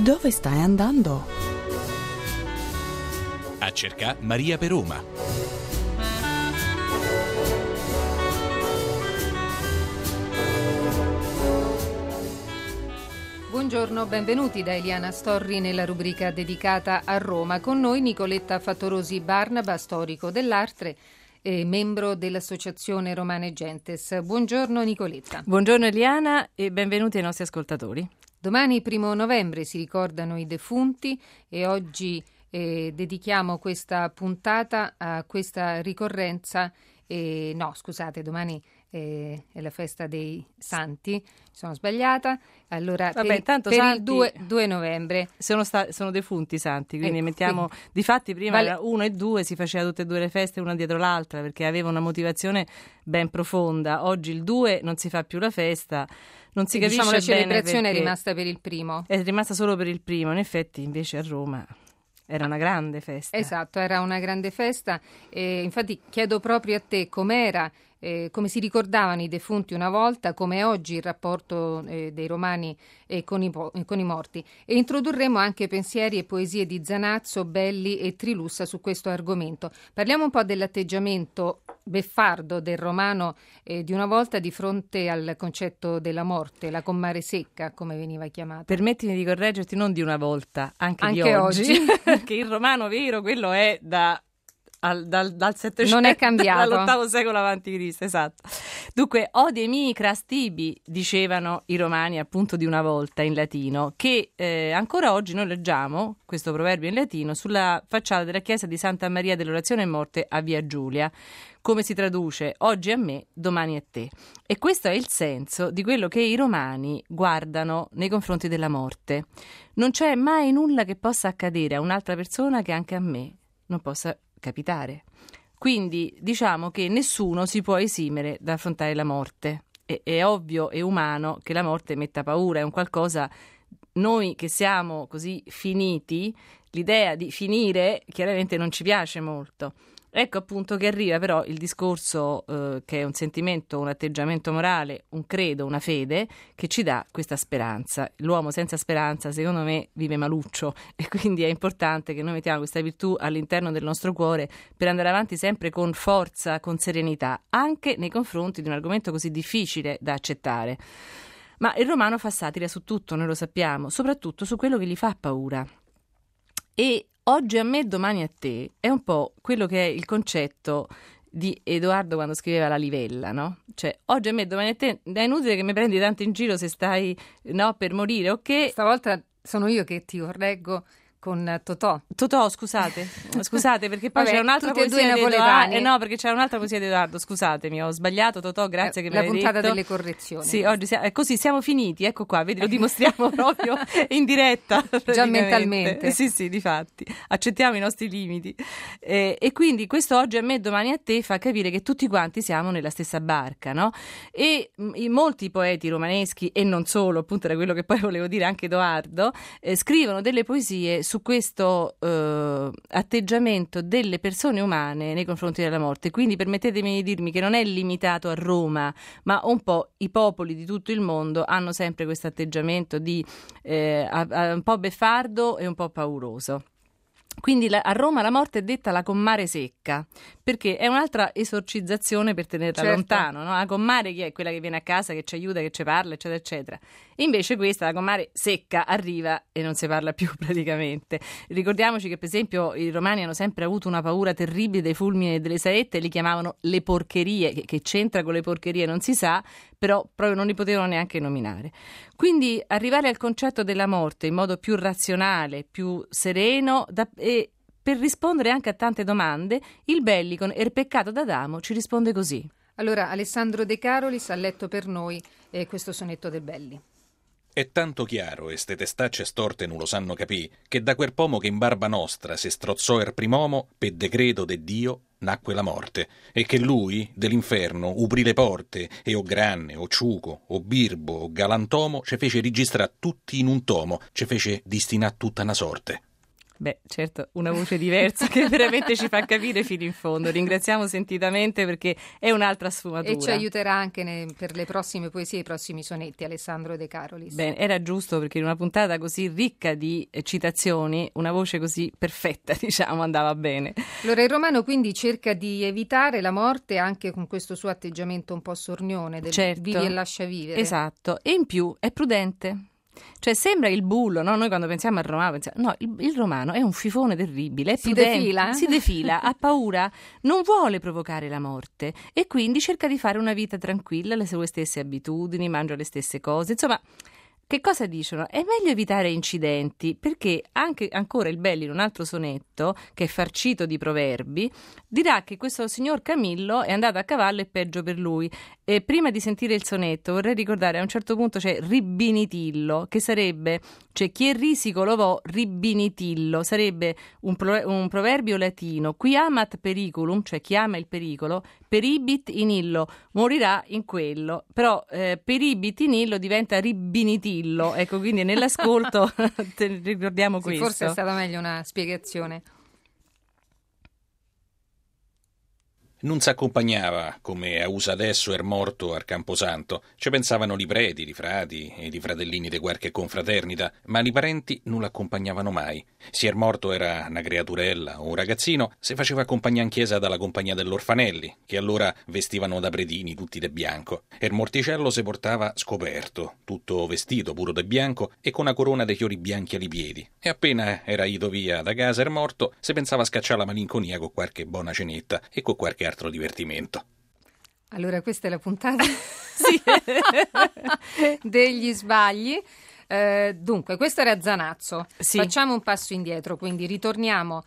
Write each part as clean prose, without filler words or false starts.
Dove stai andando? A cercare Maria per Roma. Buongiorno, benvenuti da Eliana Storri nella rubrica dedicata a Roma. Con noi Nicoletta Fattorosi Barnaba, storico dell'arte e membro dell'Associazione Romane Gentes. Buongiorno Nicoletta. Buongiorno Eliana e benvenuti ai nostri ascoltatori. Domani 1 novembre si ricordano i defunti e oggi dedichiamo questa puntata a questa ricorrenza. Domani è la festa dei santi, sono sbagliata. Allora, vabbè, per il 2 novembre sono defunti i santi, quindi mettiamo difatti prima era 1 e 2, si faceva tutte e due le feste una dietro l'altra perché aveva una motivazione ben profonda. Oggi il 2 non si fa più la festa, non si capisce bene, la celebrazione è rimasta per il primo. È rimasta solo per il primo, in effetti invece a Roma era una grande festa. Esatto, era una grande festa. Infatti chiedo proprio a te com'era, come si ricordavano i defunti una volta, come è oggi il rapporto dei romani con i morti. E introdurremo anche pensieri e poesie di Zanazzo, Belli e Trilussa su questo argomento. Parliamo un po' dell'atteggiamento beffardo del romano di una volta di fronte al concetto della morte, la commare secca, come veniva chiamata. Permettimi di correggerti, non di una volta, anche di oggi. Perché il romano vero, quello è dal 700, non è cambiato, dall'8 secolo avanti Cristo, esatto. Dunque, ode mihi cras tibi, dicevano i romani appunto di una volta in latino, che ancora oggi noi leggiamo questo proverbio in latino sulla facciata della chiesa di Santa Maria dell'Orazione e Morte a Via Giulia. Come si traduce? Oggi a me, domani a te. E questo è il senso di quello che i romani guardano nei confronti della morte. Non c'è mai nulla che possa accadere a un'altra persona che anche a me non possa capitare. Quindi diciamo che nessuno si può esimere da affrontare la morte. È ovvio e umano che la morte metta paura, è un qualcosa, noi che siamo così finiti, l'idea di finire chiaramente non ci piace molto. Ecco appunto che arriva però il discorso che è un sentimento, un atteggiamento morale, un credo, una fede che ci dà questa speranza. L'uomo senza speranza secondo me vive maluccio e quindi è importante che noi mettiamo questa virtù all'interno del nostro cuore per andare avanti sempre con forza, con serenità, anche nei confronti di un argomento così difficile da accettare. Ma il romano fa satira su tutto, noi lo sappiamo, soprattutto su quello che gli fa paura. E oggi a me, domani a te è un po' quello che è il concetto di Edoardo quando scriveva La Livella, no? Cioè, oggi a me, domani a te, è inutile che mi prendi tanto in giro se stai, no, per morire, ok? Stavolta sono io che ti correggo con Totò. Totò, scusate perché poi c'è un'altra poesia di Edoardo. No, perché c'è un'altra poesia di Edoardo, scusatemi, ho sbagliato, Totò, grazie che me l'hai detto. La puntata delle correzioni. Sì, oggi così siamo finiti, ecco qua, vedi, lo dimostriamo proprio in diretta. Già mentalmente. Sì, difatti, accettiamo i nostri limiti. E quindi questo oggi a me, domani a te fa capire che tutti quanti siamo nella stessa barca, no? E molti poeti romaneschi, e non solo, appunto era quello che poi volevo dire anche Edoardo, scrivono delle poesie su questo atteggiamento delle persone umane nei confronti della morte. Quindi permettetemi di dirmi che non è limitato a Roma, ma un po' i popoli di tutto il mondo hanno sempre questo atteggiamento di un po' beffardo e un po' pauroso. Quindi a Roma la morte è detta la commare secca, perché è un'altra esorcizzazione per tenerla lontano, no? La commare chi è? Quella che viene a casa, che ci aiuta, che ci parla, eccetera, eccetera. Invece questa, la commare secca, arriva e non si parla più praticamente. Ricordiamoci che per esempio i romani hanno sempre avuto una paura terribile dei fulmini e delle saette, li chiamavano le porcherie, che c'entra con le porcherie non si sa, però proprio non li potevano neanche nominare. Quindi arrivare al concetto della morte in modo più razionale, più sereno e per rispondere anche a tante domande, il Belli con Er peccato d'Adamo ci risponde così. Allora Alessandro De Carolis ha letto per noi questo sonetto del Belli. È tanto chiaro, e ste testacce storte non lo sanno capì, che da quel pomo che in barba nostra se strozzò er primomo, per decreto de Dio, nacque la morte, e che lui, dell'inferno, upri le porte, e o Granne, o Ciuco, o Birbo, o Galantomo, ce fece registrare tutti in un tomo, ce fece destinare tutta una sorte. Beh, certo, una voce diversa che veramente ci fa capire fino in fondo. Ringraziamo sentitamente perché è un'altra sfumatura. E ci aiuterà anche per le prossime poesie, i prossimi sonetti, Alessandro De Carolis. Bene, era giusto perché in una puntata così ricca di citazioni, una voce così perfetta, diciamo, andava bene. Allora, il romano quindi cerca di evitare la morte anche con questo suo atteggiamento un po' sornione del vivi e lascia vivere. Esatto, e in più è prudente. Cioè sembra il bullo, no? Noi quando pensiamo al romano pensiamo, no, il romano è un fifone terribile, è prudente, si defila, ha paura, non vuole provocare la morte e quindi cerca di fare una vita tranquilla, le sue stesse abitudini, mangia le stesse cose, insomma. Che cosa dicono? È meglio evitare incidenti perché anche ancora il Belli in un altro sonetto, che è farcito di proverbi, dirà che questo signor Camillo è andato a cavallo e peggio per lui. E prima di sentire il sonetto vorrei ricordare a un certo punto c'è ribbinitillo, che sarebbe, cioè chi è risico lo vo ribbinitillo, sarebbe un proverbio latino, qui amat periculum, cioè chi ama il pericolo, peribit in illo, morirà in quello, però peribit in illo diventa ribbinitillo, ecco, quindi nell'ascolto ricordiamo sì, questo. Forse è stata meglio una spiegazione. Non s'accompagnava, come a usa adesso er morto al Camposanto. Ci pensavano li preti, li frati e i fratellini de qualche confraternita, ma li parenti non l'accompagnavano mai. Se er morto era una creaturella o un ragazzino, si faceva accompagnare in chiesa dalla compagnia dell'Orfanelli, che allora vestivano da predini tutti de bianco. Er morticello si portava scoperto, tutto vestito puro de bianco e con una corona de fiori bianchi ai piedi. E appena era ito via da casa er morto, si pensava a scacciare la malinconia con qualche buona cenetta e con qualche altro divertimento. Allora questa è la puntata degli sbagli. Dunque, questo era Zanazzo. Sì. Facciamo un passo indietro, quindi ritorniamo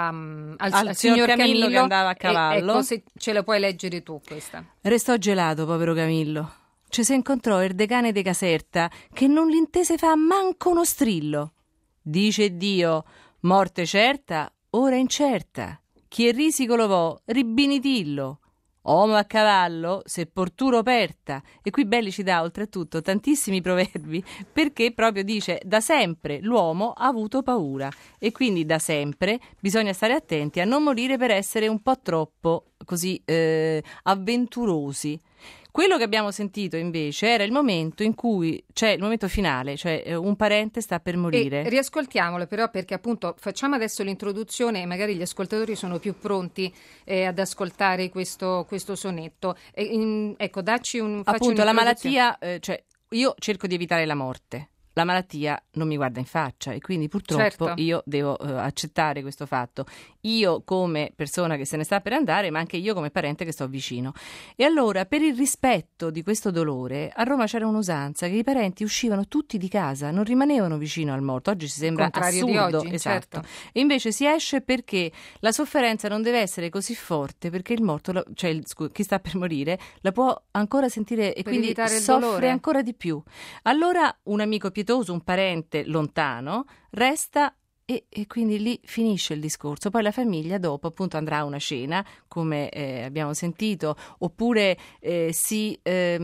al signor Camillo che andava a cavallo. Ecco, se ce la puoi leggere tu questa. Restò gelato, povero Camillo. Ci si incontrò il decane de Caserta che non l'intese fa manco uno strillo. Dice Dio, morte certa, ora incerta. Chi è risico lo vo, ribbinitillo. Omo a cavallo, se porturo perta. E qui Belli ci dà oltretutto tantissimi proverbi perché proprio dice da sempre l'uomo ha avuto paura e quindi da sempre bisogna stare attenti a non morire per essere un po' troppo così avventurosi. Quello che abbiamo sentito invece era il momento in cui c'è il momento finale, cioè un parente sta per morire. E riascoltiamolo però perché appunto facciamo adesso l'introduzione e magari gli ascoltatori sono più pronti ad ascoltare questo sonetto. Ecco, dacci appunto la malattia, cioè io cerco di evitare la morte. La malattia non mi guarda in faccia e quindi purtroppo certo. Io devo accettare questo fatto. Io come persona che se ne sta per andare, ma anche io come parente che sto vicino. E allora, per il rispetto di questo dolore, a Roma c'era un'usanza che i parenti uscivano tutti di casa, non rimanevano vicino al morto. Oggi ci sembra contrario assurdo, di oggi, esatto. Certo. E invece si esce perché la sofferenza non deve essere così forte, perché il morto, cioè chi sta per morire, la può ancora sentire e per quindi soffre ancora di più. Allora un amico pietoso, un parente lontano, resta e quindi lì finisce il discorso. Poi la famiglia dopo appunto andrà a una cena, come abbiamo sentito, oppure si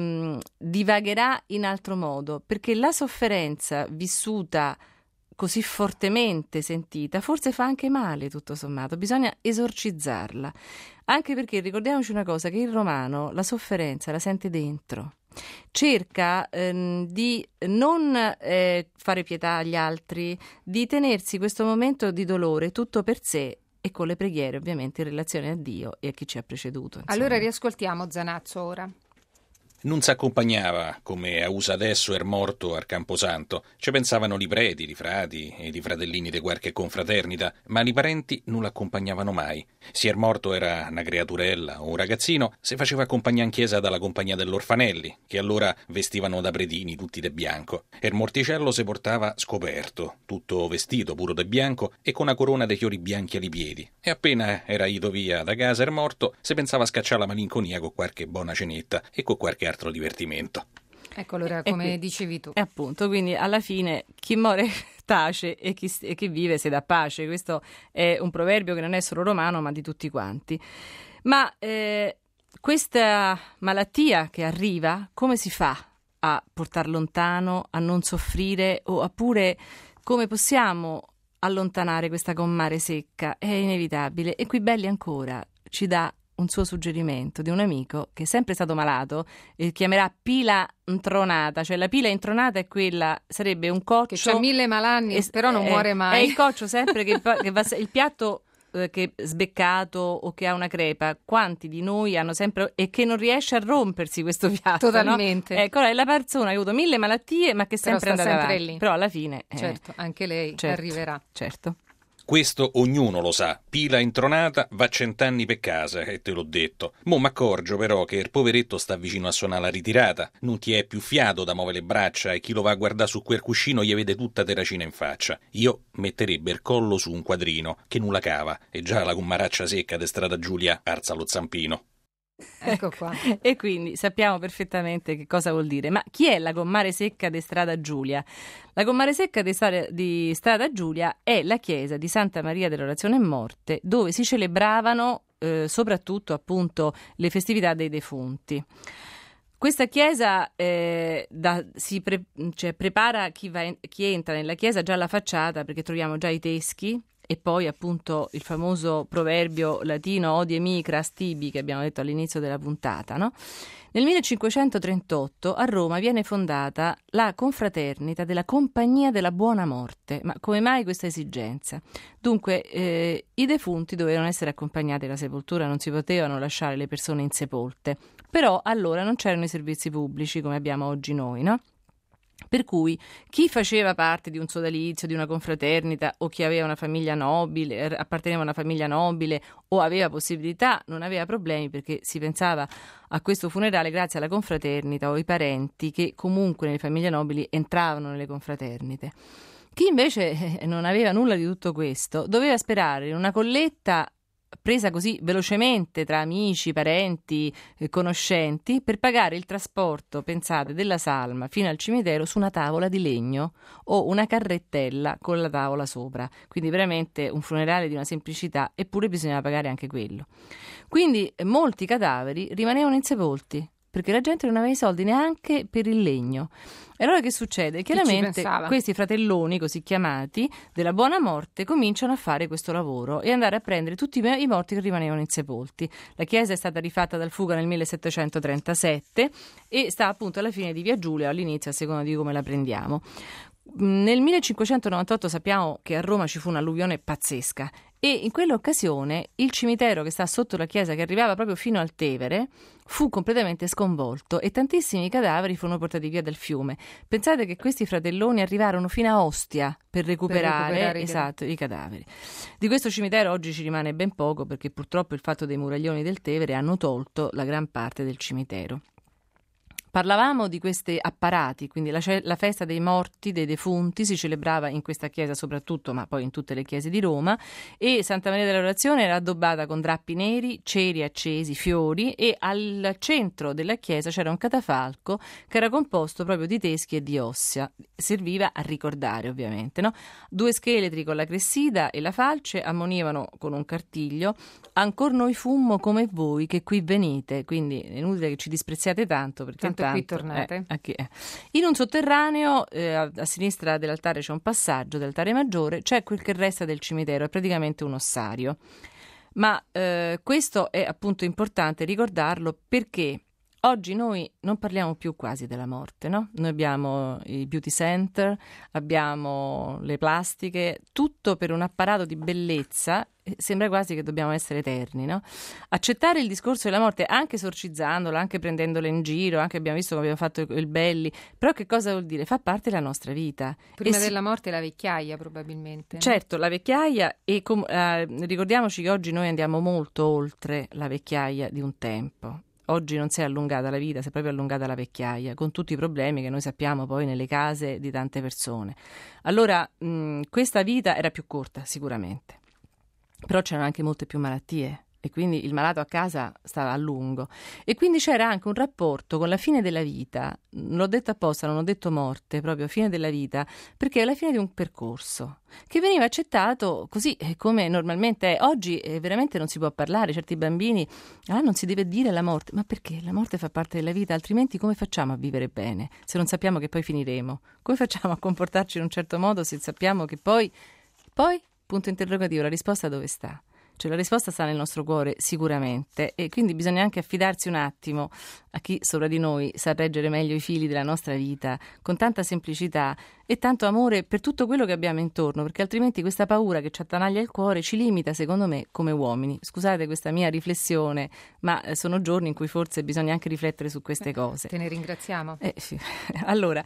divagherà in altro modo, perché la sofferenza vissuta così fortemente sentita forse fa anche male tutto sommato, bisogna esorcizzarla, anche perché ricordiamoci una cosa, che il romano la sofferenza la sente dentro. Cerca di non fare pietà agli altri, di tenersi questo momento di dolore tutto per sé e con le preghiere ovviamente in relazione a Dio e a chi ci ha preceduto. Insomma. Allora riascoltiamo Zanazzo ora. Non s'accompagnava, come a usa adesso er morto al Camposanto. Ci pensavano li preti, li frati e i fratellini de qualche confraternita, ma li parenti non l'accompagnavano mai. Se er morto era una creaturella o un ragazzino, si faceva accompagnare in chiesa dalla compagnia dell'Orfanelli, che allora vestivano da predini tutti de bianco. Er morticello si portava scoperto, tutto vestito puro de bianco e con una corona de fiori bianchi ai piedi. E appena era ito via da casa er morto, si pensava a scacciare la malinconia con qualche buona cenetta e con qualche altro divertimento. Ecco allora come dicevi tu. E appunto, quindi alla fine chi muore tace e chi vive se dà pace. Questo è un proverbio che non è solo romano ma di tutti quanti. Ma questa malattia che arriva, come si fa a portar lontano, a non soffrire oppure come possiamo allontanare questa gommare secca? È inevitabile. E qui Belli ancora ci dà un suo suggerimento di un amico che è sempre stato malato e chiamerà pila intronata, cioè la pila intronata è quella, sarebbe un coccio che c'ha 1000 malanni, però non muore mai. È il coccio sempre che va, il piatto che sbeccato o che ha una crepa. Quanti di noi hanno sempre, e che non riesce a rompersi questo piatto, totalmente, no? Ecco, è la persona che ha avuto 1000 malattie ma che però sempre andata sempre avanti. lì. Però alla fine certo, anche lei certo, arriverà. Certo. Questo ognuno lo sa. Pila intronata va 100 anni per casa, e te l'ho detto. Mo' m'accorgio però che il poveretto sta vicino a suonare la ritirata. Non ti è più fiato da muovere le braccia e chi lo va a guardare su quel cuscino gli vede tutta terracina in faccia. Io metterebbe il collo su un quadrino, che nulla cava, e già la gommaraccia secca de Strada Giulia arza lo zampino. Ecco qua. E quindi sappiamo perfettamente che cosa vuol dire. Ma chi è la gommare secca di Strada Giulia? La gommare secca di Strada Giulia è la chiesa di Santa Maria dell'Orazione Morte, dove si celebravano soprattutto appunto le festività dei defunti. Questa chiesa prepara chi entra nella chiesa già alla facciata, perché troviamo già i teschi. E poi appunto il famoso proverbio latino Hodie micras tibi che abbiamo detto all'inizio della puntata, no? Nel 1538 a Roma viene fondata la confraternita della Compagnia della Buona Morte. Ma come mai questa esigenza? Dunque i defunti dovevano essere accompagnati alla sepoltura, non si potevano lasciare le persone insepolte. Però allora non c'erano i servizi pubblici come abbiamo oggi noi, no? Per cui chi faceva parte di un sodalizio, di una confraternita o chi aveva una famiglia nobile, apparteneva a una famiglia nobile o aveva possibilità, non aveva problemi perché si pensava a questo funerale grazie alla confraternita o ai parenti che comunque nelle famiglie nobili entravano nelle confraternite. Chi invece non aveva nulla di tutto questo doveva sperare in una colletta presa così velocemente tra amici, parenti, conoscenti per pagare il trasporto, pensate, della salma fino al cimitero su una tavola di legno o una carrettella con la tavola sopra. Quindi veramente un funerale di una semplicità, eppure bisognava pagare anche quello. Quindi molti cadaveri rimanevano insepolti perché la gente non aveva i soldi neanche per il legno. E allora che succede? Chiaramente questi fratelloni così chiamati della Buona Morte cominciano a fare questo lavoro e andare a prendere tutti i morti che rimanevano insepolti. La chiesa è stata rifatta dal Fuga nel 1737 e sta appunto alla fine di Via Giulia o all'inizio, a seconda di come la prendiamo. Nel 1598 sappiamo che a Roma ci fu un'alluvione pazzesca e in quell'occasione il cimitero che sta sotto la chiesa, che arrivava proprio fino al Tevere, fu completamente sconvolto e tantissimi cadaveri furono portati via dal fiume. Pensate che questi fratelloni arrivarono fino a Ostia per recuperare i cadaveri. Di questo cimitero oggi ci rimane ben poco perché purtroppo il fatto dei muraglioni del Tevere hanno tolto la gran parte del cimitero. Parlavamo di questi apparati, quindi la festa dei morti, dei defunti, si celebrava in questa chiesa soprattutto, ma poi in tutte le chiese di Roma, e Santa Maria dell'Orazione era addobbata con drappi neri, ceri accesi, fiori, e al centro della chiesa c'era un catafalco che era composto proprio di teschi e di ossa. Serviva a ricordare, ovviamente, no? 2 scheletri con la cressida e la falce ammonivano con un cartiglio: ancor noi fummo come voi che qui venite. Quindi è inutile che ci disprezziate tanto, perché qui tornate. In un sotterraneo a sinistra dell'altare c'è un passaggio dell'altare maggiore, c'è quel che resta del cimitero, è praticamente un ossario. Ma questo è appunto importante ricordarlo perché oggi noi non parliamo più quasi della morte, no? Noi abbiamo i beauty center, abbiamo le plastiche, tutto per un apparato di bellezza. Sembra quasi che dobbiamo essere eterni, no? Accettare il discorso della morte, anche esorcizzandola, anche prendendola in giro, anche abbiamo visto come abbiamo fatto il Belli, però che cosa vuol dire? Fa parte della nostra vita. Prima della morte la vecchiaia probabilmente. Certo, no? La vecchiaia e ricordiamoci che oggi noi andiamo molto oltre la vecchiaia di un tempo. Oggi non si è allungata la vita, si è proprio allungata la vecchiaia, con tutti i problemi che noi sappiamo poi nelle case di tante persone. Allora, questa vita era più corta sicuramente. Però c'erano anche molte più malattie e quindi il malato a casa stava a lungo e quindi c'era anche un rapporto con la fine della vita. L'ho detto apposta, non ho detto morte, proprio fine della vita, perché è la fine di un percorso che veniva accettato così come normalmente è. Oggi veramente non si può parlare, certi bambini non si deve dire la morte, ma perché? La morte fa parte della vita, altrimenti come facciamo a vivere bene se non sappiamo che poi finiremo? Come facciamo a comportarci in un certo modo se sappiamo che poi Poi, punto interrogativo, la risposta dove sta? Cioè la risposta sta nel nostro cuore sicuramente, e quindi bisogna anche affidarsi un attimo a chi sopra di noi sa reggere meglio i fili della nostra vita con tanta semplicità e tanto amore per tutto quello che abbiamo intorno, perché altrimenti questa paura che ci attanaglia il cuore ci limita, secondo me, come uomini. Scusate questa mia riflessione, ma sono giorni in cui forse bisogna anche riflettere su queste cose. Te ne ringraziamo. Sì. Allora,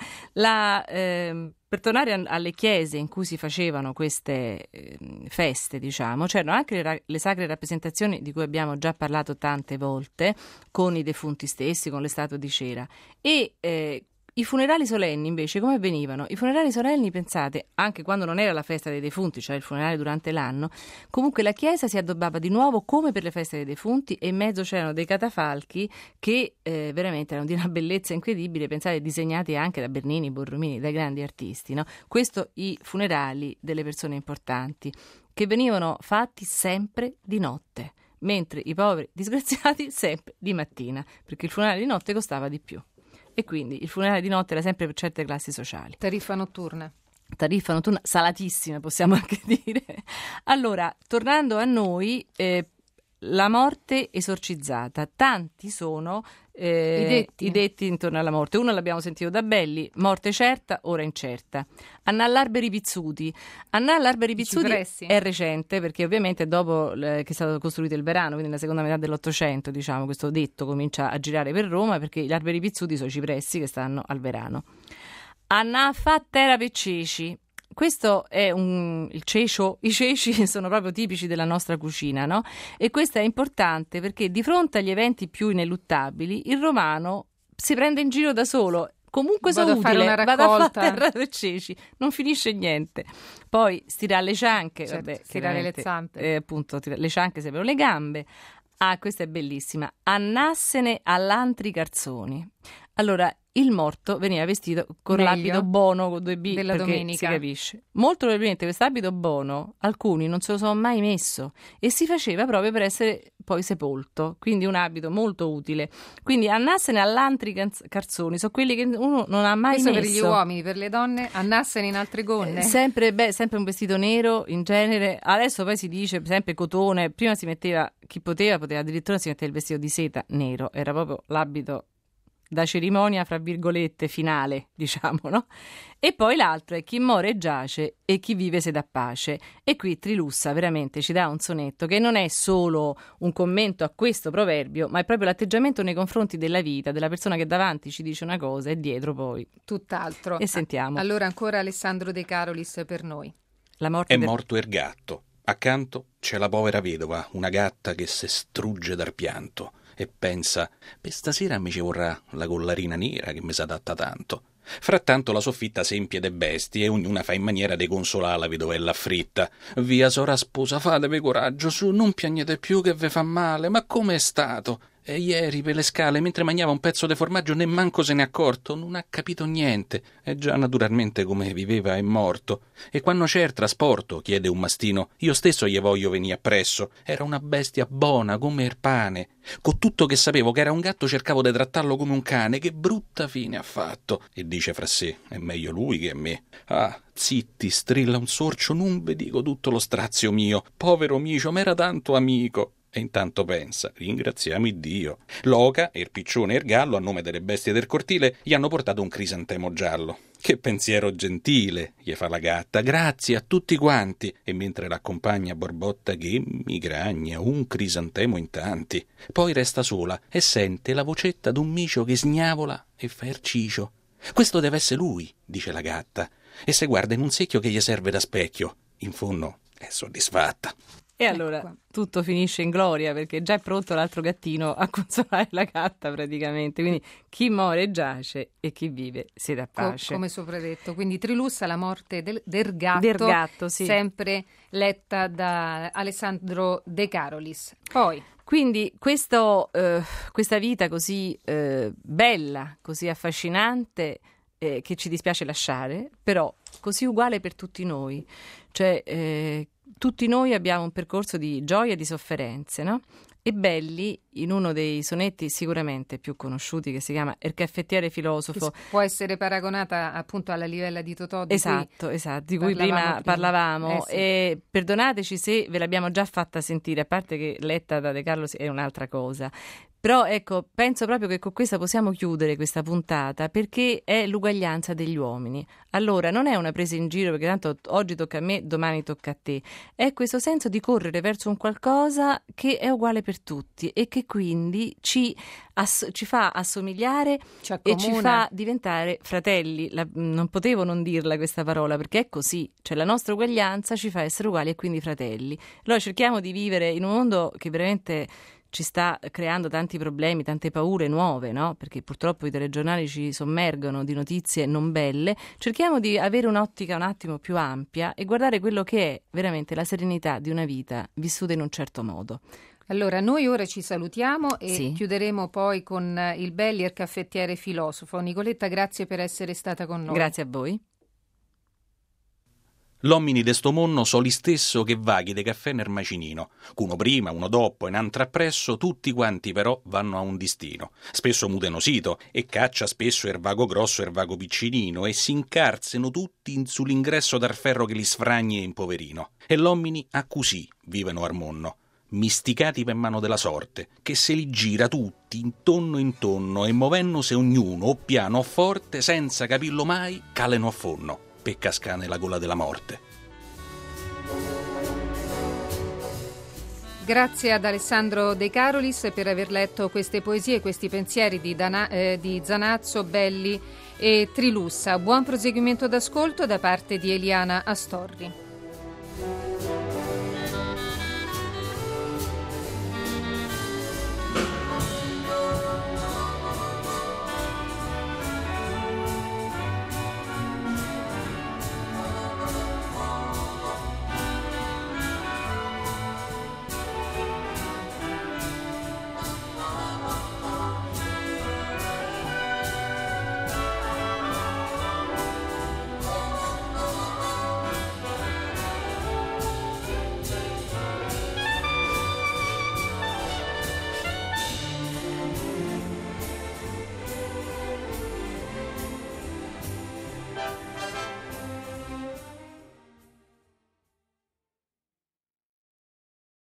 per tornare alle chiese in cui si facevano queste feste, diciamo, c'erano anche le sacre rappresentazioni di cui abbiamo già parlato tante volte, con i defunti stessi, con le statue di cera. E i funerali solenni invece come avvenivano? I funerali solenni, pensate, anche quando non era la festa dei defunti, cioè il funerale durante l'anno, comunque la chiesa si addobbava di nuovo come per le feste dei defunti, e in mezzo c'erano dei catafalchi che veramente erano di una bellezza incredibile, pensate, disegnati anche da Bernini, Borromini, dai grandi artisti, no? Questo i funerali delle persone importanti, che venivano fatti sempre di notte, mentre i poveri disgraziati sempre di mattina, perché il funerale di notte costava di più. E quindi il funerale di notte era sempre per certe classi sociali. Tariffa notturna, salatissima, possiamo anche dire. Allora, tornando a noi, la morte esorcizzata. Tanti sono i detti intorno alla morte. Uno l'abbiamo sentito da Belli: morte certa, ora incerta. Annà Alberi Pizzuti è recente, perché ovviamente è dopo che è stato costruito il Verano, quindi nella seconda metà dell'Ottocento, diciamo, questo detto comincia a girare per Roma, perché gli alberi pizzuti sono i cipressi che stanno al Verano. Annà fattera per ceci. Questo è il cecio. I ceci sono proprio tipici della nostra cucina, no? E questo è importante perché di fronte agli eventi più ineluttabili il romano si prende in giro da solo. Comunque sono utile, vado a fare terra per ceci, non finisce niente. Poi stirare le cianche, stirare le zampe, appunto, le cianche servono le gambe. Ah, questa è bellissima. Annassene all'antri carzoni. Allora, il morto veniva vestito con l'abito bono con 2B della perché domenica. si capisce. Molto probabilmente quest'abito bono alcuni non se lo sono mai messo e si faceva proprio per essere poi sepolto, quindi un abito molto utile. Quindi annassene all'antri carzoni sono quelli che uno non ha mai questo messo. Per gli uomini, per le donne annassene in altre gonne. Sempre un vestito nero in genere. Adesso poi si dice sempre cotone. Prima si metteva, chi poteva addirittura si metteva il vestito di seta nero, era proprio l'abito da cerimonia, fra virgolette, finale, diciamo, no? E poi l'altro è chi muore giace e chi vive se dà pace. E qui Trilussa veramente ci dà un sonetto che non è solo un commento a questo proverbio, ma è proprio l'atteggiamento nei confronti della vita, della persona che davanti ci dice una cosa e dietro poi tutt'altro. E sentiamo. Allora ancora Alessandro De Carolis per noi. La morte è morto il gatto. Accanto c'è la povera vedova, una gatta che se strugge dal pianto e pensa: per stasera mi ci vorrà la collarina nera che mi s'adatta tanto. Frattanto la soffitta s'empie de bestie e ognuna fa in maniera de consolare la vedovella afflitta. Via, sora sposa, fatevi coraggio, su, non piagnete più che ve fa male. Ma come è stato? E ieri per le scale, mentre mangiava un pezzo di formaggio, nemmanco se n'è accorto, non ha capito niente. E già naturalmente come viveva è morto. E quando c'è il trasporto, chiede un mastino, io stesso gli voglio venire appresso. Era una bestia buona come il pane. Con tutto che sapevo che era un gatto, cercavo di trattarlo come un cane. Che brutta fine ha fatto. E dice fra sé: è meglio lui che me. Ah, zitti, strilla un sorcio, non ve dico tutto lo strazio mio. Povero micio, m'era tanto amico. E intanto pensa: ringraziamo Iddio. L'oca, il piccione e il gallo, a nome delle bestie del cortile, gli hanno portato un crisantemo giallo. Che pensiero gentile, gli fa la gatta, grazie a tutti quanti. E mentre l'accompagna borbotta: che migragna, un crisantemo in tanti. Poi resta sola e sente la vocetta d'un micio che sgnavola e fa ercicio. Questo deve essere lui, dice la gatta, e se guarda in un secchio che gli serve da specchio. In fondo è soddisfatta. E allora tutto finisce in gloria, perché già è pronto l'altro gattino a consolare la gatta praticamente. Quindi chi muore giace e chi vive si dà pace. Come sopra detto. Quindi Trilussa, la morte del gatto, sì. Sempre letta da Alessandro De Carolis. Poi quindi questa vita così bella, così affascinante, che ci dispiace lasciare, però così uguale per tutti noi. Cioè tutti noi abbiamo un percorso di gioia e di sofferenze, no? E Belli, in uno dei sonetti sicuramente più conosciuti, che si chiama Il caffettiere filosofo, che può essere paragonata appunto alla livella di Totò, esatto, di cui prima parlavamo. Sì. E perdonateci se ve l'abbiamo già fatta sentire, a parte che letta da De Carlo è un'altra cosa. Però ecco, penso proprio che con questa possiamo chiudere questa puntata, perché è l'uguaglianza degli uomini. Allora, non è una presa in giro, perché tanto oggi tocca a me, domani tocca a te. È questo senso di correre verso un qualcosa che è uguale per tutti e che quindi ci fa assomigliare e ci fa diventare fratelli. Non potevo non dirla questa parola, perché è così. Cioè la nostra uguaglianza ci fa essere uguali e quindi fratelli. Allora cerchiamo di vivere in un mondo che veramente ci sta creando tanti problemi, tante paure nuove, no? Perché purtroppo i telegiornali ci sommergono di notizie non belle. Cerchiamo di avere un'ottica un attimo più ampia e guardare quello che è veramente la serenità di una vita vissuta in un certo modo. Allora, noi ora ci salutiamo e sì, chiuderemo poi con il Belli e il caffettiere filosofo. Nicoletta, grazie per essere stata con noi. Grazie a voi. L'uomini de sto monno so li stesso che vaghi de caffè nel macinino. Uno prima, uno dopo, e n'altra appresso, tutti quanti però vanno a un destino. Spesso muteno sito, e caccia spesso er vago grosso er vago piccinino, e si incarzeno tutti sull'ingresso d'ar ferro che li sfragni e impoverino. E l'uomini a così vivono ar monno, misticati per mano della sorte, che se li gira tutti intonno e movendosi ognuno o piano o forte, senza capirlo mai, caleno a fonno per cascare nella gola della morte. Grazie ad Alessandro De Carolis per aver letto queste poesie e questi pensieri di Zanazzo, Belli e Trilussa. Buon proseguimento d'ascolto da parte di Eliana Astorri.